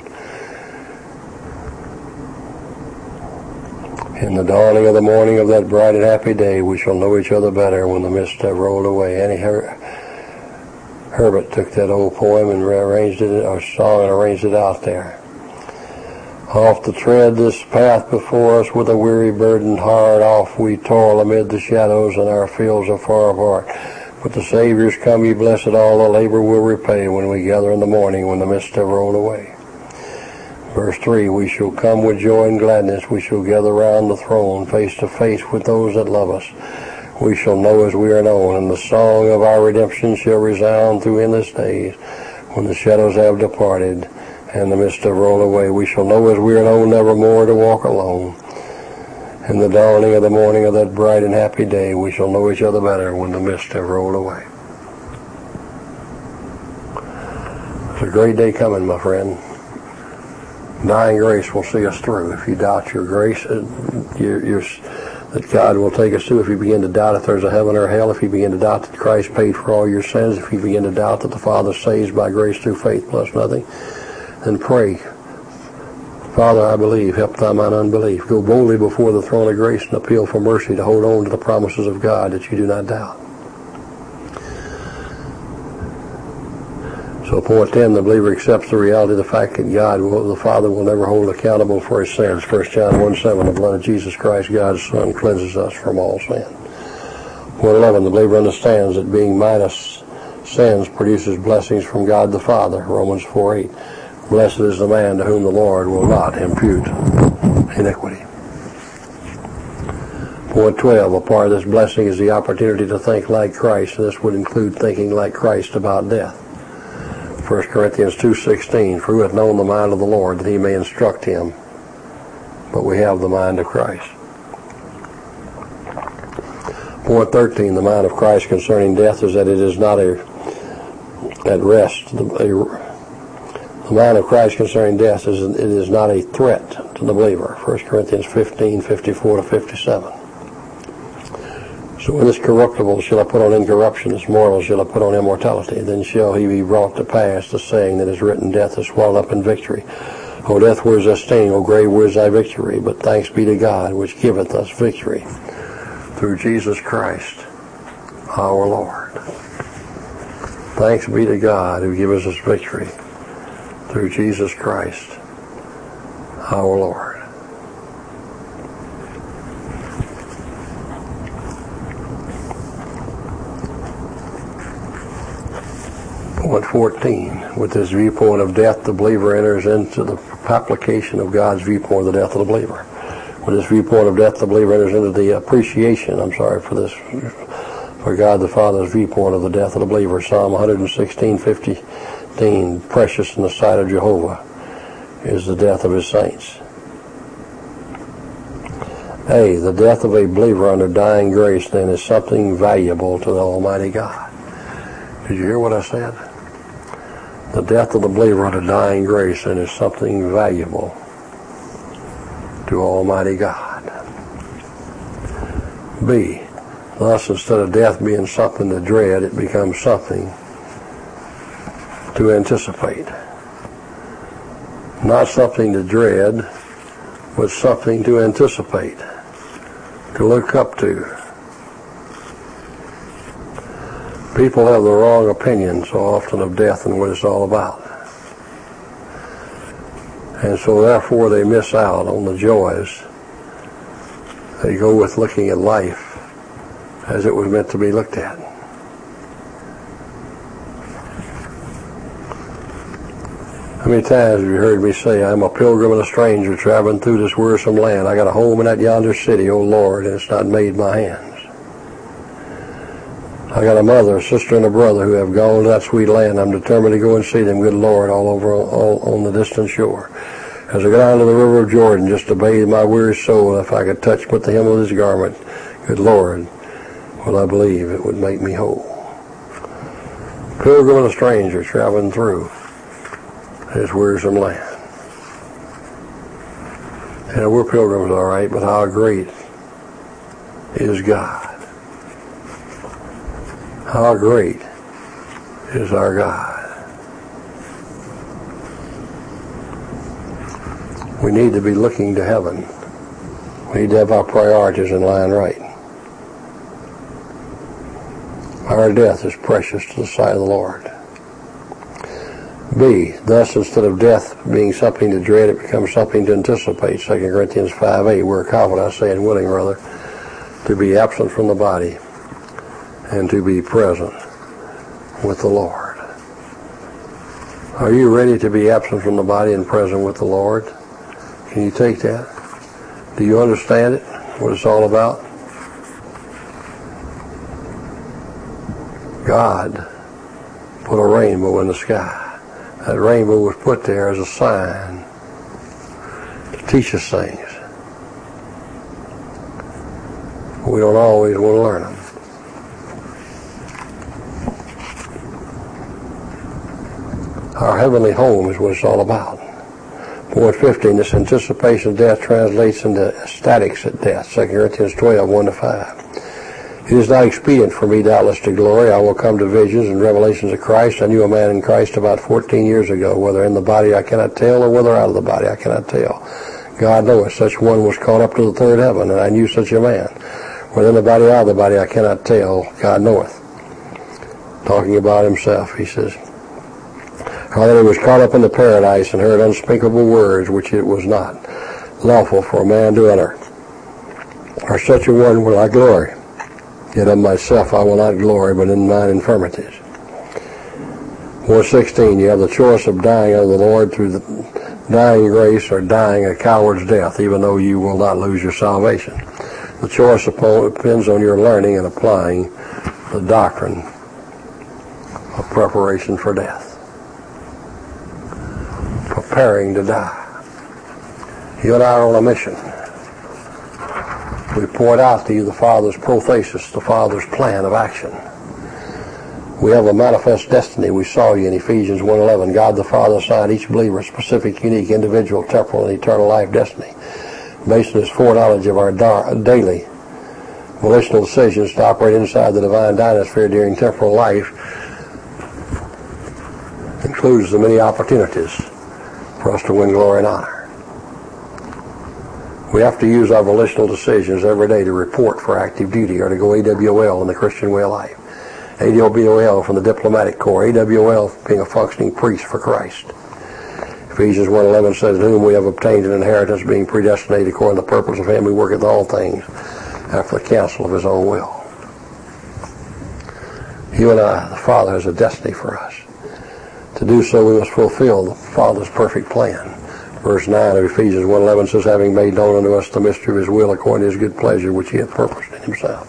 In the dawning of the morning of that bright and happy day, we shall know each other better when the mist have rolled away. Annie Her- Herbert took that old poem and arranged it, or song, and arranged it out there. Off to tread this path before us with a weary burdened heart, off we toil amid the shadows and our fields are far apart. But the Savior's come, ye blessed, all the labor will repay when we gather in the morning when the mist have rolled away. Verse three, we shall come with joy and gladness, we shall gather round the throne, face to face with those that love us. We shall know as we are known, and the song of our redemption shall resound through endless days. When the shadows have departed and the mist have rolled away, we shall know as we are known, never more to walk alone. In the dawning of the morning of that bright and happy day, we shall know each other better when the mist have rolled away. It's a great day coming, my friend. Dying grace will see us through. If you doubt your grace, you're, you're, that God will take us through, if you begin to doubt if there's a heaven or hell, if you begin to doubt that Christ paid for all your sins, if you begin to doubt that the Father saves by grace through faith plus nothing, then pray, Father, I believe, help thy mine unbelief. Go boldly before the throne of grace and appeal for mercy to hold on to the promises of God that you do not doubt. So point ten, the believer accepts the reality of the fact that God, will, the Father, will never hold accountable for his sins. First John one seven, the blood of Jesus Christ, God's Son, cleanses us from all sin. Point eleven, the believer understands that being minus sins produces blessings from God the Father. Romans four eight, blessed is the man to whom the Lord will not impute iniquity. Point twelve, a part of this blessing is the opportunity to think like Christ, and this would include thinking like Christ about death. First Corinthians two sixteen, for who hath known the mind of the Lord, that he may instruct him? But we have the mind of Christ. Point thirteen, the mind of Christ concerning death is that it is not a at rest. The, a, the mind of Christ concerning death is it is not a threat to the believer. First Corinthians fifteen fifty-four to fifty-seven. So when this corruptible shall I put on incorruption, this mortal shall I put on immortality, then shall he be brought to pass the saying that is written, death is swallowed up in victory. O death, where is thy sting? O grave, where is thy victory? But thanks be to God, which giveth us victory through Jesus Christ our Lord. Thanks be to God who gives us victory through Jesus Christ our Lord. Point fourteen, with this viewpoint of death, the believer enters into the application of God's viewpoint of the death of the believer. With this viewpoint of death, the believer enters into the appreciation, I'm sorry, for this, for God the Father's viewpoint of the death of the believer. Psalm one sixteen fifteen, precious in the sight of Jehovah is the death of his saints. A, the death of a believer under dying grace, then, is something valuable to the Almighty God. Did you hear what I said? The death of the believer under dying grace, then, is something valuable to Almighty God. B, thus, instead of death being something to dread, it becomes something to anticipate. Not something to dread, but something to anticipate, to look up to. People have the wrong opinion so often of death and what it's all about. And so therefore they miss out on the joys that go with looking at life as it was meant to be looked at. How many times have you heard me say, I'm a pilgrim and a stranger traveling through this wearisome land. I got a home in that yonder city, O Lord, and it's not made by hands. I got a mother, a sister, and a brother who have gone to that sweet land. I'm determined to go and see them, good Lord, all over all on the distant shore. As I go down to the river of Jordan just to bathe my weary soul, if I could touch but the hem of his garment, good Lord, well, I believe it would make me whole. Pilgrim and a stranger traveling through this wearisome land. And we're pilgrims, all right, but how great is God? How great is our God? We need to be looking to heaven. We need to have our priorities in line right. Our death is precious to the sight of the Lord. B, thus instead of death being something to dread, it becomes something to anticipate. Second Corinthians five eight, we're confident, I say, and willing rather, to be absent from the body and to be present with the Lord. Are you ready to be absent from the body and present with the Lord? Can you take that? Do you understand it? What it's all about? God put a rainbow in the sky. That rainbow was put there as a sign to teach us things. We don't always want to learn them. Our heavenly home is what it's all about. Point fifteen, this anticipation of death translates into statics at death. Second Corinthians twelve, one to five. It is not expedient for me, doubtless, to glory. I will come to visions and revelations of Christ. I knew a man in Christ about fourteen years ago, whether in the body I cannot tell, or whether out of the body I cannot tell. God knoweth, such one was caught up to the third heaven, and I knew such a man. Whether in the body or out of the body I cannot tell, God knoweth. Talking about himself, he says, how that he was caught up into paradise and heard unspeakable words which it was not lawful for a man to utter. Or such a one will I glory. Yet of myself I will not glory, but in mine infirmities. one sixteen, you have the choice of dying of the Lord through the dying grace or dying a coward's death, even though you will not lose your salvation. The choice depends on your learning and applying the doctrine of preparation for death. Preparing to die. You and I are on a mission. We point out to you the Father's prothesis, the Father's plan of action. We have a manifest destiny. We saw you in Ephesians one eleven. God the Father assigned each believer a specific, unique, individual, temporal, and eternal life destiny based on his foreknowledge of our daily volitional decisions to operate inside the divine dynasphere during temporal life. Includes the many opportunities for us to win glory and honor. We have to use our volitional decisions every day to report for active duty or to go A W O L in the Christian way of life. A W O L from the diplomatic corps. A W O L being a functioning priest for Christ. Ephesians one eleven says, in whom we have obtained an inheritance, being predestinated according to the purpose of him who worketh all things after the counsel of his own will. You and I, the Father has a destiny for us. To do so, we must fulfill the Father's perfect plan. Verse nine of Ephesians one eleven says, having made known unto us the mystery of his will according to his good pleasure, which he hath purposed in himself.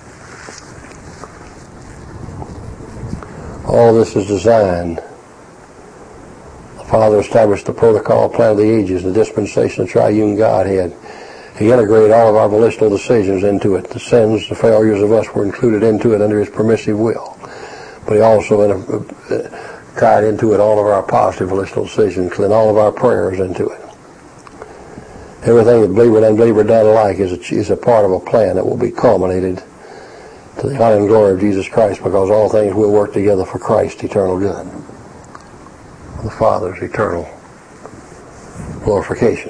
All this is designed. The Father established the protocol, plan of the ages, the dispensation of triune Godhead. He integrated all of our volitional decisions into it. The sins, the failures of us were included into it under his permissive will. But he also uh, tied into it all of our positive volitional decisions, and all of our prayers into it. Everything that believer and unbeliever done alike is a, is a part of a plan that will be culminated to the honor and glory of Jesus Christ, because all things will work together for Christ's eternal good. The Father's eternal glorification.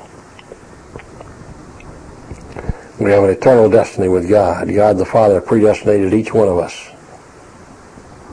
We have an eternal destiny with God. God the Father predestinated each one of us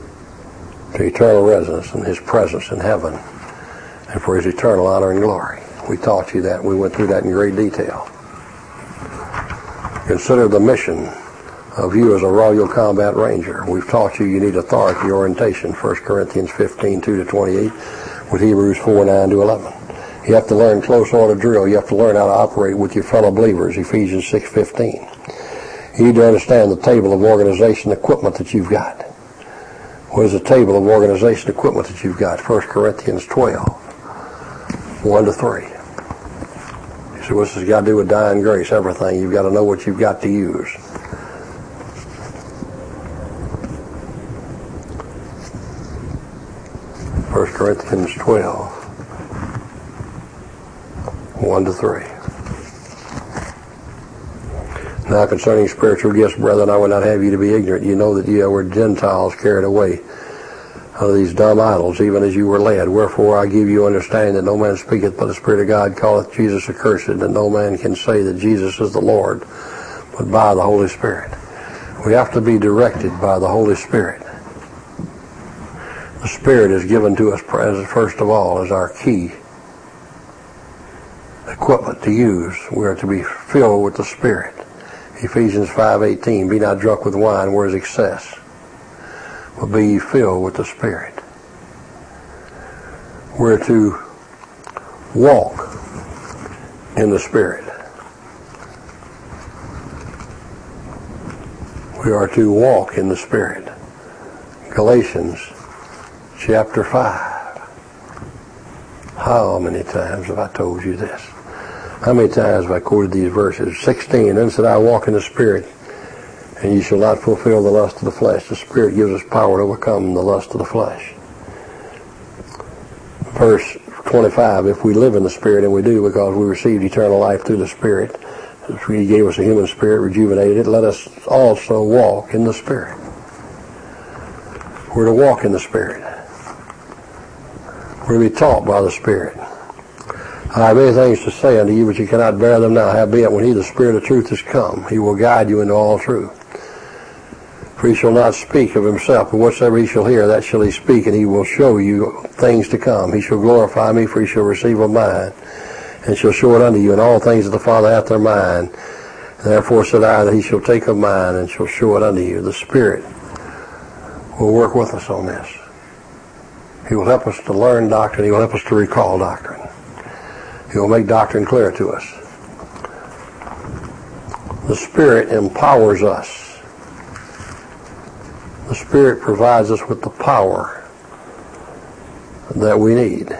to eternal residence in His presence in heaven and for His eternal honor and glory. We taught you that. We went through that in great detail. Consider the mission of you as a Royal Combat Ranger. We've taught you you need authority orientation, First Corinthians fifteen, two to twenty-eight, with Hebrews four, nine to eleven. You have to learn close order drill. You have to learn how to operate with your fellow believers, Ephesians six fifteen. You need to understand the table of organization equipment that you've got. What is the table of organization equipment that you've got? First Corinthians twelve, one to three. You say, what's this got to do with dying grace? Everything. You've got to know what you've got to use. First Corinthians twelve, one to three. Now concerning spiritual gifts, brethren, I would not have you to be ignorant. You know that ye were Gentiles carried away of these dumb idols, even as you were led. Wherefore I give you understanding that no man speaketh but the Spirit of God calleth Jesus accursed, and no man can say that Jesus is the Lord, but by the Holy Spirit. We have to be directed by the Holy Spirit. The Spirit is given to us, first of all, as our key equipment to use. We are to be filled with the Spirit. Ephesians five eighteen, be not drunk with wine, where is excess, but be ye filled with the Spirit. We're to walk in the Spirit. We are to walk in the Spirit. Galatians chapter five. How many times have I told you this? How many times have I quoted these verses? sixteen, then said I, walk in the Spirit, and ye shall not fulfill the lust of the flesh. The Spirit gives us power to overcome the lust of the flesh. Verse twenty-five, if we live in the Spirit, and we do because we received eternal life through the Spirit, He gave us a human spirit, rejuvenated it, let us also walk in the Spirit. We're to walk in the Spirit. We're to be taught by the Spirit. I have many things to say unto you, but you cannot bear them now. Howbeit, when He, the Spirit of truth, is come, He will guide you into all truth. For He shall not speak of Himself, but whatsoever He shall hear, that shall He speak, and He will show you things to come. He shall glorify Me, for He shall receive of mine, and shall show it unto you. And all things that the Father hath are mine. Therefore said I, that He shall take of mine, and shall show it unto you. The Spirit will work with us on this. He will help us to learn doctrine. He will help us to recall doctrine. He will make doctrine clear to us. The Spirit empowers us. The Spirit provides us with the power that we need.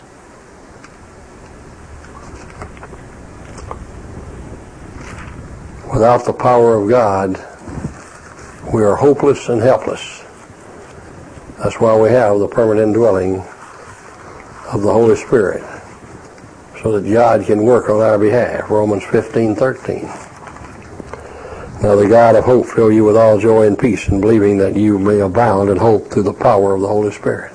Without the power of God, we are hopeless and helpless. That's why we have the permanent indwelling of the Holy Spirit, so that God can work on our behalf. Romans fifteen thirteen. Now the God of hope fill you with all joy and peace in believing that you may abound in hope through the power of the Holy Spirit.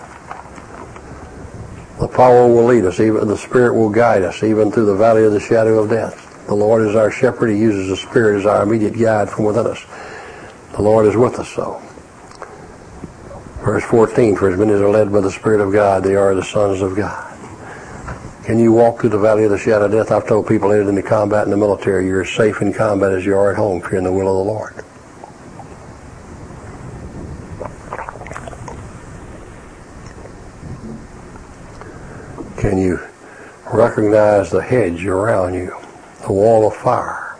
The power will lead us, even the Spirit will guide us, even through the valley of the shadow of death. The Lord is our shepherd. He uses the Spirit as our immediate guide from within us. The Lord is with us so. Verse fourteen, for as many as are led by the Spirit of God, they are the sons of God. Can you walk through the valley of the shadow of death? I've told people headed into combat in the military, you're as safe in combat as you are at home if you're in the will of the Lord. Can you recognize the hedge around you, the wall of fire?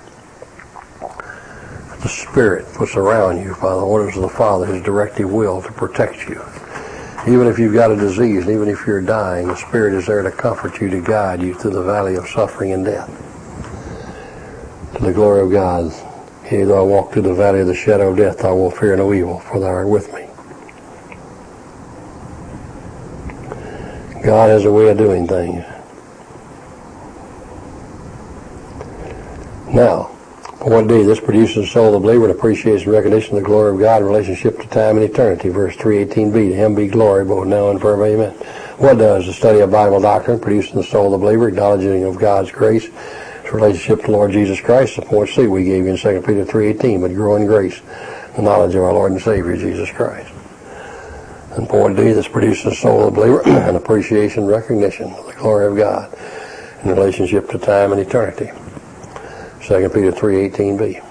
The Spirit puts around you by the orders of the Father, His directive will to protect you. Even if you've got a disease, and even if you're dying, the Spirit is there to comfort you, to guide you through the valley of suffering and death. To the glory of God, yea, though I walk through the valley of the shadow of death, I will fear no evil, for thou art with me. God has a way of doing things. Now, point D, this produces in the soul of the believer an appreciation and recognition of the glory of God in relationship to time and eternity. Verse three eighteen b, to Him be glory both now and forever. Amen. What does the study of Bible doctrine produce in the soul of the believer? Acknowledging of God's grace, its relationship to the Lord Jesus Christ. The point C we gave you in Second Peter three eighteen, but grow in grace, the knowledge of our Lord and Savior Jesus Christ. And point D, this produces in the soul of the believer an appreciation and recognition of the glory of God in relationship to time and eternity. Second Peter three eighteen b.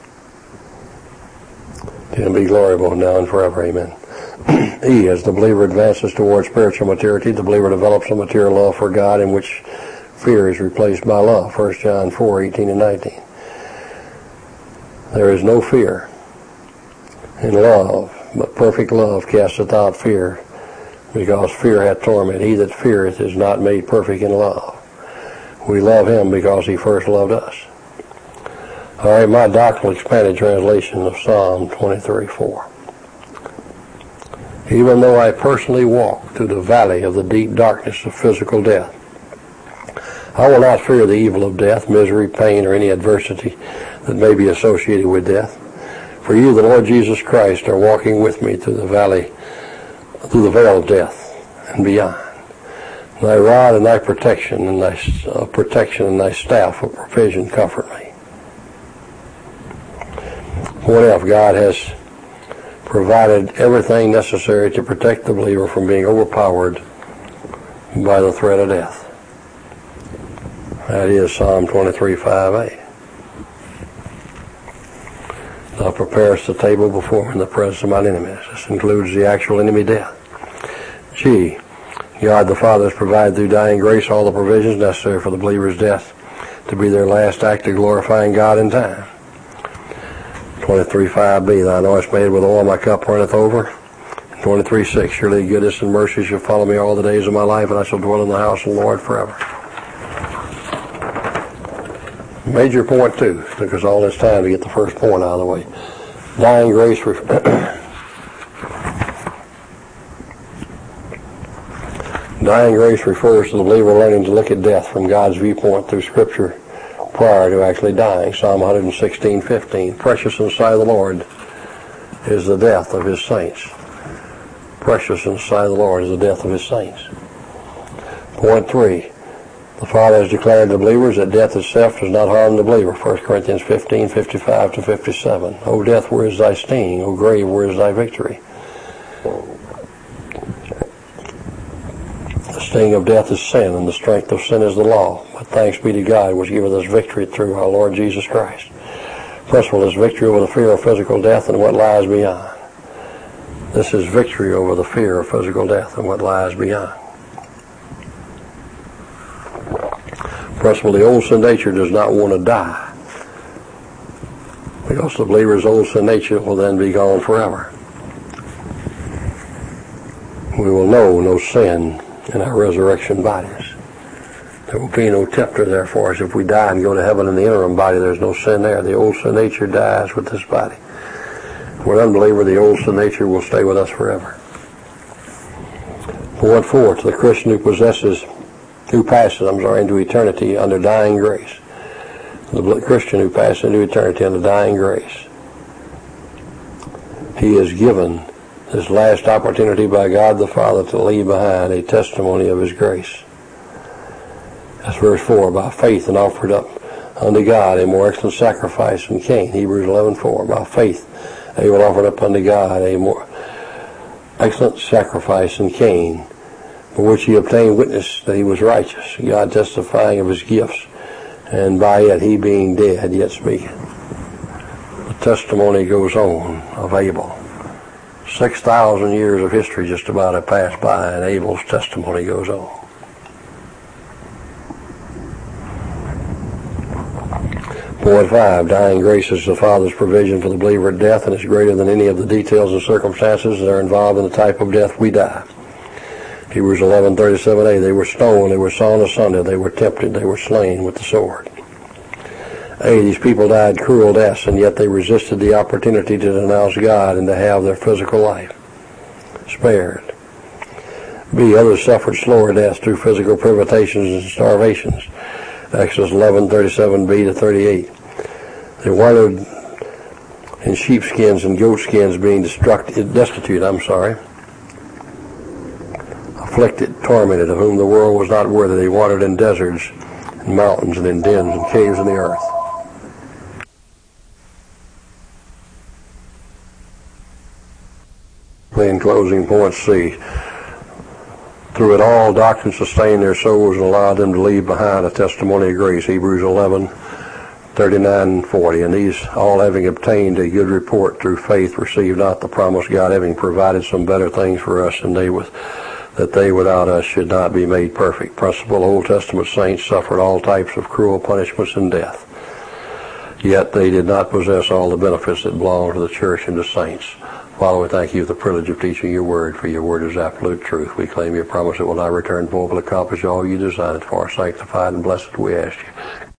To him be glory both now and forever. Amen. E, as the believer advances towards spiritual maturity, the believer develops a material love for God in which fear is replaced by love. First John four eighteen and nineteen. There is no fear in love, but perfect love casteth out fear, because fear hath torment. He that feareth is not made perfect in love. We love him because he first loved us. All right, my doctrinal expanded translation of Psalm twenty-three four. Even though I personally walk through the valley of the deep darkness of physical death, I will not fear the evil of death, misery, pain, or any adversity that may be associated with death. For you, the Lord Jesus Christ, are walking with me through the valley, through the veil of death and beyond. Thy rod and thy protection and thy uh, protection and thy staff of provision comfort me. What if God has provided everything necessary to protect the believer from being overpowered by the threat of death? That is Psalm twenty-three five a. Thou preparest the table before me in the presence of mine enemies. This includes the actual enemy death. G. God the Father has provided through dying grace all the provisions necessary for the believer's death to be their last act of glorifying God in time. twenty-three five b. Thine anointest made with oil, my cup runneth over. twenty-three six. Surely goodness and mercy shall follow me all the days of my life, and I shall dwell in the house of the Lord forever. Major point two. It took us all this time to get the first point out of the way. Dying grace. Dying grace refers to the believer learning to look at death from God's viewpoint through Scripture prior to actually dying. Psalm one sixteen fifteen. Precious in the sight of the Lord is the death of his saints. Precious in the sight of the Lord is the death of his saints. Point three. The Father has declared to believers that death itself does not harm the believer. First Corinthians fifteen fifty-five to fifty-seven. O death, where is thy sting? O grave, where is thy victory? The sting of death is sin, and the strength of sin is the law. But thanks be to God, which giveth us victory through our Lord Jesus Christ. Principle is victory over the fear of physical death and what lies beyond. This is victory over the fear of physical death and what lies beyond. Principle, the old sin nature does not want to die, because the believer's old sin nature will then be gone forever. We will know no sin in our resurrection bodies. There will be no tempter there for us if we die and go to heaven in the interim body. There's no sin there. The old sin nature dies with this body. If we're an unbeliever, the old sin nature will stay with us forever. Point four, to the Christian who possesses who passes, I'm sorry, into eternity under dying grace. The Christian who passes into eternity under dying grace. He is given this last opportunity by God the Father to leave behind a testimony of his grace. That's verse four. By faith and offered up unto God a more excellent sacrifice than Cain. Hebrews eleven four. By faith Abel offered up unto God a more excellent sacrifice than Cain, for which he obtained witness that he was righteous, God testifying of his gifts, and by it he being dead yet speaketh. The testimony goes on of Abel. Six thousand years of history just about have passed by, and Abel's testimony goes on. Point five, dying grace is the Father's provision for the believer at death, and is greater than any of the details and circumstances that are involved in the type of death we die. Hebrews eleven thirty-seven a. They were stoned, they were sawn asunder, they were tempted, they were slain with the sword. A. These people died cruel deaths, and yet they resisted the opportunity to denounce God and to have their physical life spared. B. Others suffered slower deaths through physical privations and starvations. Exodus eleven thirty-seven b to thirty-eight. They wandered in sheepskins and goatskins, being destructed, destitute, I'm sorry. Afflicted, tormented, of whom the world was not worthy. They wandered in deserts, and mountains, and in dens, and caves in the earth. in closing, point C. Through it all, doctrine sustained their souls and allowed them to leave behind a testimony of grace, Hebrews eleven, thirty-nine and forty. And these, all having obtained a good report through faith, received not the promise, God having provided some better things for us, and they with, that they without us should not be made perfect. Principal Old Testament saints suffered all types of cruel punishments and death. Yet they did not possess all the benefits that belong to the church and the saints. Father, we thank you for the privilege of teaching your word, for your word is absolute truth. We claim your promise that will not return void, but accomplish all you designed it for. Sanctified and blessed we ask you.